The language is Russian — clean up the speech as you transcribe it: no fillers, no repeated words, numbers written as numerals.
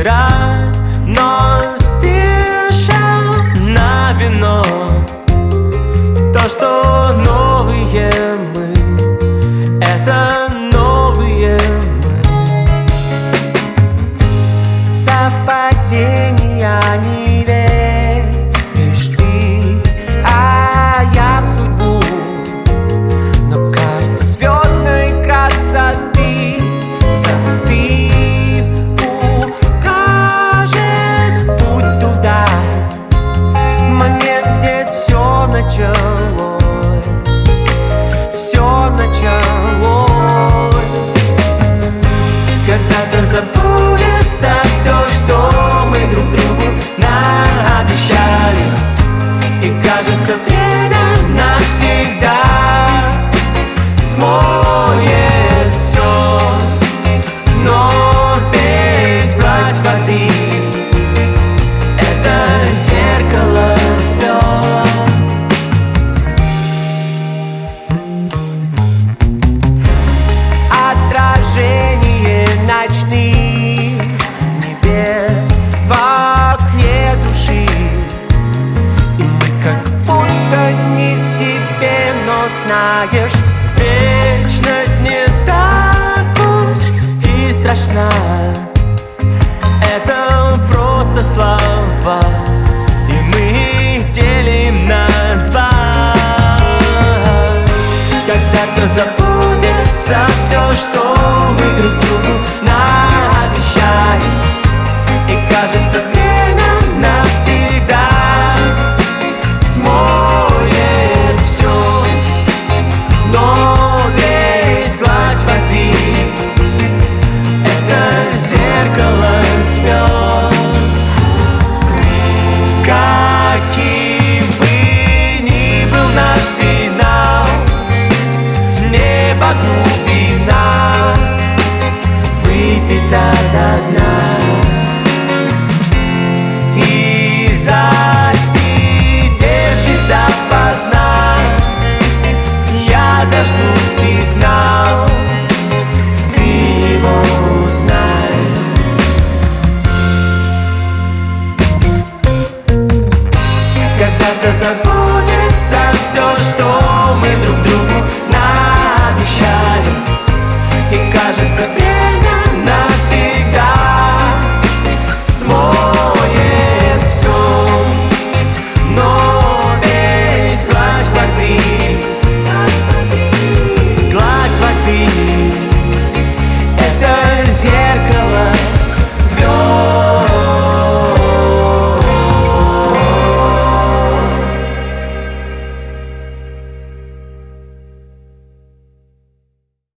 вчера, но спешил на вино. То, что новые мы, это новые мы. Совпадения не веришь ты, а я в судьбу. Но карта звездной красоты, застыв, укажет путь туда. Момент, где все началось, все началось. Когда-то забудется все, что мы друг другу наобещали, и кажется, время навсегда смоет все. Но ведь гладь воды — это зеркало звезд. Отражение ночных небес в окне души, и мы как будто не в себе, но знаешь, вечность не так уж и страшна. Это просто слова, и мы их делим на два. Когда-то забудется все, что мы друг другу